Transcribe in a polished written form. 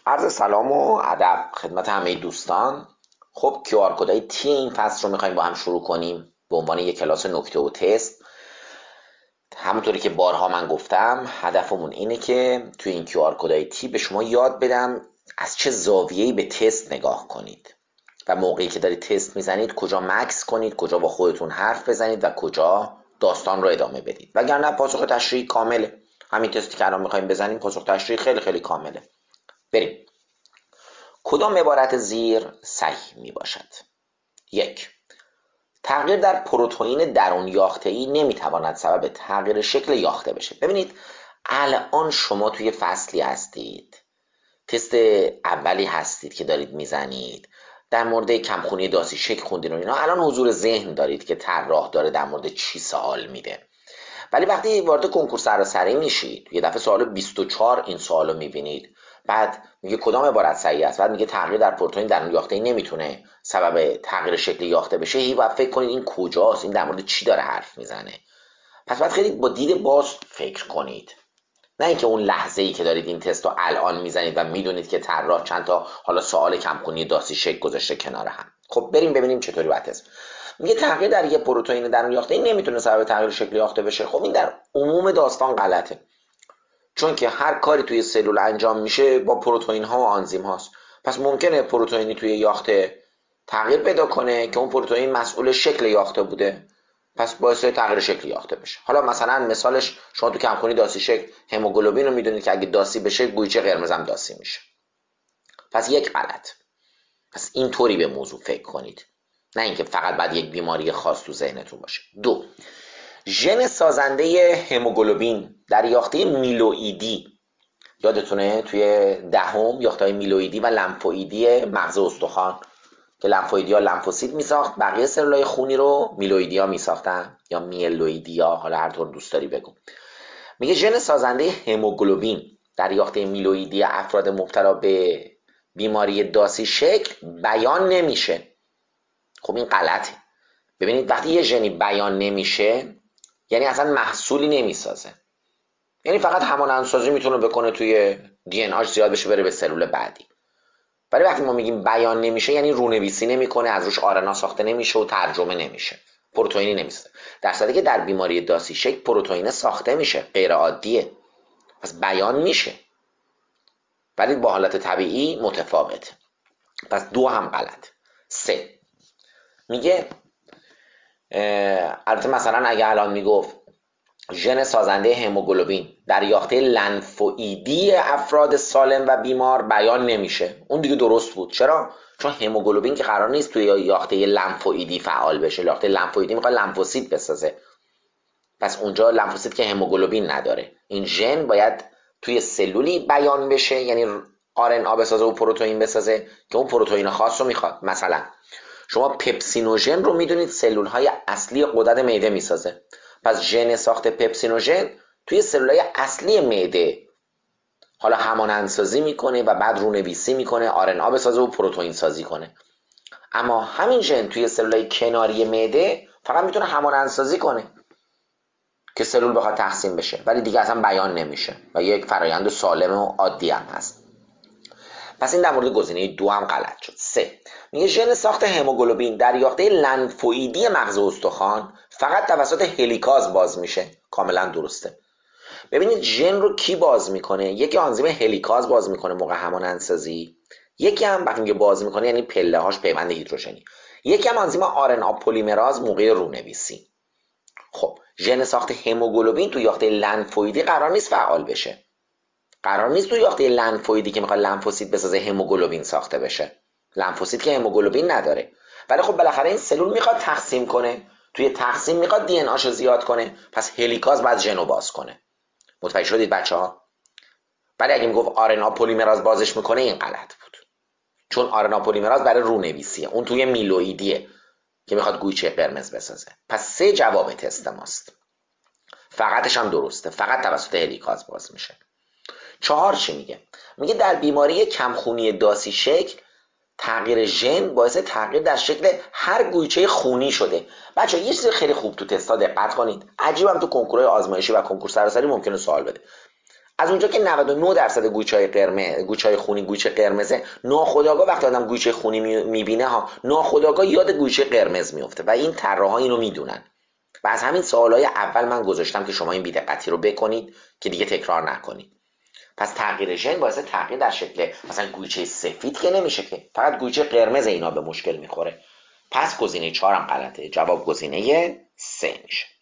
عرض سلام و ادب خدمت همه دوستان. خب QR کدای تی این فصل رو میخوایم با هم شروع کنیم به عنوان یک کلاس نکته و تست. همونطوری که بارها من گفتم هدفمون اینه که توی این QR کدای تی به شما یاد بدم از چه زاویه‌ای به تست نگاه کنید و موقعی که دارید تست میزنید کجا مکس کنید، کجا با خودتون حرف بزنید و کجا داستان رو ادامه بدید. وگرنه پاسخ تشریحی کامله. همین تستی که الان میخوایم بزنیم پاسخ تشریحی خیلی خیلی کامله. بریم. کدام عبارت زیر صحیح می باشد؟ 1. تغییر در پروتئین درون یافته‌ای نمیتواند سبب تغییر شکل یاخته بشه. ببینید الان شما توی فصلی هستید، تست اولی هستید که دارید میزنید، در مورد کمخونی داسی شکل خوندین و اینا. الان حضور ذهن دارید که طراح داره در مورد چی سوال میده. ولی وقتی وارد کنکور سراسری میشید، یه دفعه سوال 24 این سوالو میبینید، بعد میگه کدام عبارت صحیح است، بعد میگه تغییر در پروتئین درون یافته‌ای نمیتونه سبب تغییر شکل یاخته بشه. هی باید فکر کنید این کجاست، این در مورد چی داره حرف میزنه. پس باید خیلی با دید باز فکر کنید، نه اینکه اون لحظه‌ای که دارید این تست رو الان میزنید و میدونید که طراح چند تا حالا سوال کمخونی داسی شکل گذاشته کنار هم. خب بریم ببینیم چطوری باید تست. میگه تغییر در یه پروتئین درون یافته‌ای نمیتونه سبب تغییر شکل یاخته بشه. خب این در عموم داستان غلطه، چون که هر کاری توی سلول انجام میشه با پروتئین ها و آنزیم هاست. پس ممکنه پروتئینی توی یاخته تغییر پیدا کنه که اون پروتئین مسئول شکل یاخته بوده، پس باعث تغییر شکل یاخته بشه. حالا مثلا مثالش شما تو کمخونی داسی شکل هموگلوبین رو میدونید که اگه داسی بشه گویچه قرمز هم داسی میشه. پس یک غلط. پس اینطوری به موضوع فکر کنید، نه اینکه فقط بعد یک بیماری خاص تو ذهنتون باشه. 2. ژن سازنده هموگلوبین در یاخته میلوئیدی، یادتونه توی دهم یافته‌های میلوئیدی و لمفوئیدی مغز استخوان که لمفوئیدیا لمفوسیت میساخت، بقیه سلولای خونی رو میلوئیدیا میساختن یا میلوئیدیا، حالا هر طور دوست داری بگو. میگه ژن سازنده هموگلوبین در یاخته میلوئیدی افراد مبتلا به بیماری داسی شکل بیان نمیشه. خب این غلطه. ببینید وقتی یه ژنی بیان نمیشه یعنی اصلا محصولی نمیسازه، یعنی فقط همانندسازی میتونه بکنه توی دی ان آش زیاد بشه بره به سلول بعدی. ولی وقتی ما میگیم بیان نمیشه یعنی رونویسی نمیکنه، از روش آرنا ساخته نمیشه و ترجمه نمیشه، پروتئینی نمیسازه. در صورتی که در بیماری داسی شکل پروتئین ساخته میشه، غیر عادیه، پس بیان میشه ولی با حالت طبیعی متفاوته. پس 2 هم غلط. 3. میگه البته مثلا اگه الان میگفت ژن سازنده هموگلوبین در یاخته لنفوئیدی افراد سالم و بیمار بیان نمیشه، اون دیگه درست بود. چرا؟ چون هموگلوبین که قرار نیست توی یاخته لنفوئیدی فعال بشه، یاخته لنفوئیدی میخواد لنفوسیت بسازه، پس اونجا لنفوسیت که هموگلوبین نداره. این ژن باید توی سلولی بیان بشه، یعنی آرنا بسازه و پروتئین بسازه که اون پروتئین خاص رو میخواد. مثلا شما پپسینوژن رو میدونید سلول های اصلی غدد معده میسازه، پس ژن ساخت پپسینوژن توی سلولای اصلی معده حالا همانندسازی میکنه و بعد رونویسی میکنه، آرنا بسازه و پروتئین سازی کنه. اما همین ژن توی سلولای کناری معده فقط میتونه همانندسازی کنه که سلول بخواد تقسیم بشه، ولی دیگه اصلا بیان نمیشه و یک فرایند سالم و عادی هم هست. پس این در مورد گزینه 2 هم غلط شد. 3. میگه ژن ساخت هموگلوبین در یاخته لنفوئیدی مغز استخوان فقط توسط هلیکاز باز میشه. کاملا درسته. ببینید ژن رو کی باز میکنه؟ یکی آنزیم هلیکاز باز میکنه موقع همانندسازی، یکی هم وقتی میگه باز میکنه یعنی پله هاش پیوند هیدروژنی، یکی هم آنزیم آرنا پلیمراز موقع رونویسی. خب ژن ساخت هموگلوبین تو یاخته لنفوئیدی قرار نیست فعال بشه، قرار نیست تو یاخته لنفوئیدی که میخواد لنفوسیت بسازه هموگلوبین ساخته بشه. لنفوسیت که هموگلوبین نداره، ولی خب بالاخره این سلول میخواد تقسیم کنه، توی تقسیم میخواد دی ان آشو زیاد کنه، پس هلیکاز بعد ژنو باز کنه. متوجه شدید بچه‌ها؟ ولی اگه میگفت آرنا پلیمراز بازش میکنه این غلط بود، چون آرنا پلیمراز برای رونویسیه، اون توی میلوئیدیه که میخواد گویچه قرمز بسازه. پس 3 جواب تست ماست. فقطش هم درسته، فقط توسط هلیکاز باز میشه. 4 چی میگه؟ میگه در بیماری کمخونی داسی شکل تغییر ژن باعث تغییر در شکل هر گویچه خونی شده. بچه‌ها یه چیز خیلی خوب تو تستا دقت کنید، عجیبم تو کنکورهای آزمایشی و کنکور سراسری ممکنه سوال بده. از اونجا که 99% گویچه‌های قرمز، گویچه‌های خونی گویچه قرمزه، ناخودآگاه وقتی آدم گویچه خونی میبینه ها، ناخودآگاه یاد گویچه قرمز میفته و این طراحا اینو میدونن. و از همین سوالای اول من گذاشتم که شما این بی‌دقتی رو بکنید که دیگه تکرار نکنید. پس تغییر ژن باعث تغییر در شکل مثلا گویچه سفید که نمیشه، که فقط گویچه قرمز اینا به مشکل میخوره. پس گزینه 4 هم غلطه، جواب گزینه 3 میشه.